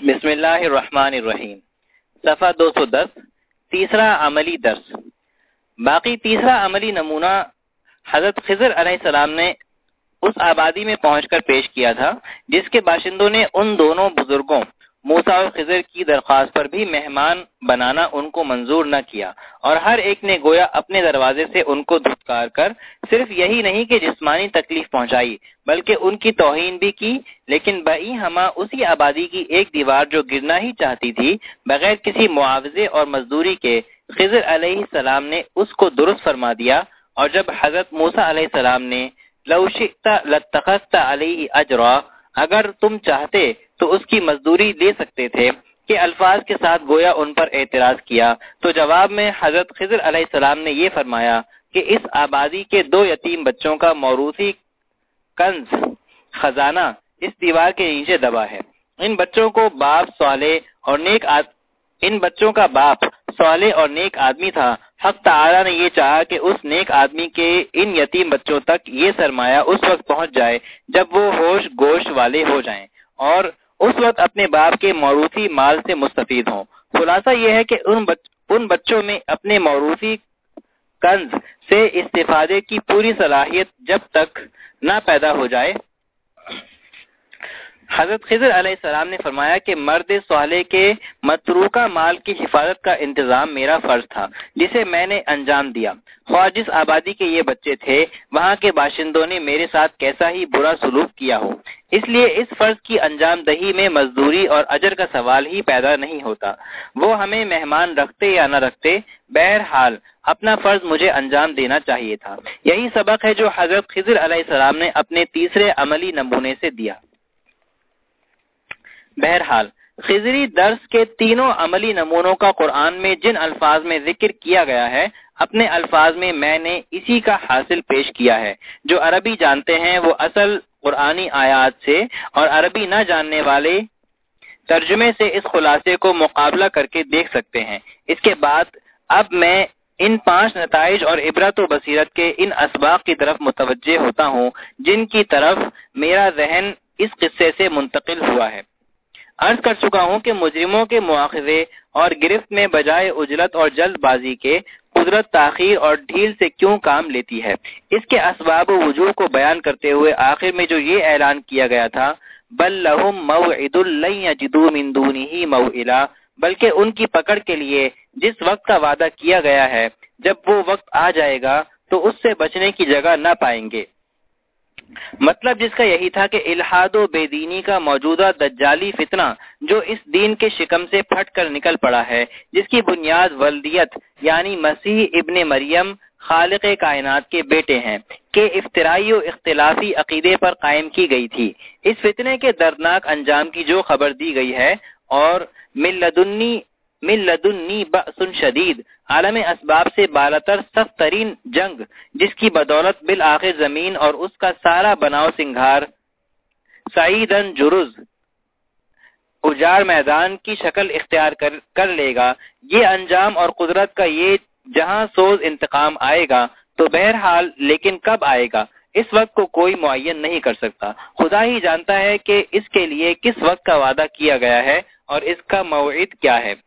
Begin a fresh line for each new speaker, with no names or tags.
بسم اللہ الرحمن الرحیم، صفحہ 210، تیسرا عملی درس۔ باقی تیسرا عملی نمونہ حضرت خضر علیہ السلام نے اس آبادی میں پہنچ کر پیش کیا تھا جس کے باشندوں نے ان دونوں بزرگوں موسیٰ اور خضر کی درخواست پر بھی مہمان بنانا ان کو منظور نہ کیا، اور ہر ایک نے گویا اپنے دروازے سے ان کو دھتکار کر صرف یہی نہیں کہ جسمانی تکلیف پہنچائی بلکہ ان کی توہین بھی کی، لیکن بئی ہما اسی آبادی کی ایک دیوار جو گرنا ہی چاہتی تھی بغیر کسی معاوضے اور مزدوری کے خضر علیہ السلام نے اس کو درست فرما دیا۔ اور جب حضرت موسیٰ علیہ السلام نے لو شئت لاتخذت علیہ اجرا، اگر تم چاہتے تو اس کی مزدوری لے سکتے تھے، کہ الفاظ کے ساتھ گویا ان پر اعتراض کیا، تو جواب میں حضرت خضر علیہ السلام نے یہ فرمایا کہ اس آبادی کے 2 یتیم بچوں کا موروثی کنز خزانہ اس دیوار کے نیچے دبا ہے۔ ان بچوں کا باپ صالح اور نیک آدمی تھا۔ حق تعالی نے یہ چاہا کہ اس نیک آدمی کے ان یتیم بچوں تک یہ سرمایہ اس وقت پہنچ جائے جب وہ ہوش گوش والے ہو جائیں اور اس وقت اپنے باپ کے موروثی مال سے مستفید ہوں۔ خلاصہ یہ ہے کہ ان بچوں میں اپنے موروثی کنز سے استفادے کی پوری صلاحیت جب تک نہ پیدا ہو جائے۔ حضرت خضر علیہ السلام نے فرمایا کہ مرد صالح کے متروکہ مال کی حفاظت کا انتظام میرا فرض تھا جسے میں نے انجام دیا، خواہ جس آبادی کے یہ بچے تھے وہاں کے باشندوں نے میرے ساتھ کیسا ہی برا سلوک کیا ہو۔ اس لیے اس فرض کی انجام دہی میں مزدوری اور اجر کا سوال ہی پیدا نہیں ہوتا، وہ ہمیں مہمان رکھتے یا نہ رکھتے، بہرحال اپنا فرض مجھے انجام دینا چاہیے تھا۔ یہی سبق ہے جو حضرت خضر علیہ السلام نے اپنے تیسرے عملی نمونے سے دیا۔ بہرحال خضری درس کے تینوں عملی نمونوں کا قرآن میں جن الفاظ میں ذکر کیا گیا ہے، اپنے الفاظ میں میں نے اسی کا حاصل پیش کیا ہے۔ جو عربی جانتے ہیں وہ اصل قرآنی آیات سے اور عربی نہ جاننے والے ترجمے سے اس خلاصے کو مقابلہ کر کے دیکھ سکتے ہیں۔ اس کے بعد اب میں ان 5 نتائج اور عبرت و بصیرت کے ان اسباق کی طرف متوجہ ہوتا ہوں جن کی طرف میرا ذہن اس قصے سے منتقل ہوا ہے۔ عرض کر چکا ہوں کہ مجرموں کے مواخذے اور گرفت میں بجائے عجلت اور جلد بازی کے قدرت تاخیر اور ڈھیل سے کیوں کام لیتی ہے۔ اس کے اسباب و وجوہ کو بیان کرتے ہوئے آخر میں جو یہ اعلان کیا گیا تھا بل لہم موعد لن یجدوا من دونہ موئلا، بلکہ ان کی پکڑ کے لیے جس وقت کا وعدہ کیا گیا ہے جب وہ وقت آ جائے گا تو اس سے بچنے کی جگہ نہ پائیں گے۔ مطلب جس کا یہی تھا کہ الحاد و بے دینی کا موجودہ دجالی فتنہ جو اس دین کے شکم سے پھٹ کر نکل پڑا ہے، جس کی بنیاد ولدیت یعنی مسیح ابن مریم خالق کائنات کے بیٹے ہیں کہ افطرائی و اختلافی عقیدے پر قائم کی گئی تھی، اس فتنے کے دردناک انجام کی جو خبر دی گئی ہے، اور من لدنی بأس شدید عالم اسباب سے بالاتر سخت ترین جنگ جس کی بدولت بالآخر زمین اور اس کا سارا بناؤ سنگھار سعیدن جرز اجاڑ میدان کی شکل اختیار کر لے گا، یہ انجام اور قدرت کا یہ جہاں سوز انتقام آئے گا تو بہرحال لیکن کب آئے گا اس وقت کو کوئی معین نہیں کر سکتا۔ خدا ہی جانتا ہے کہ اس کے لیے کس وقت کا وعدہ کیا گیا ہے اور اس کا موعد کیا ہے۔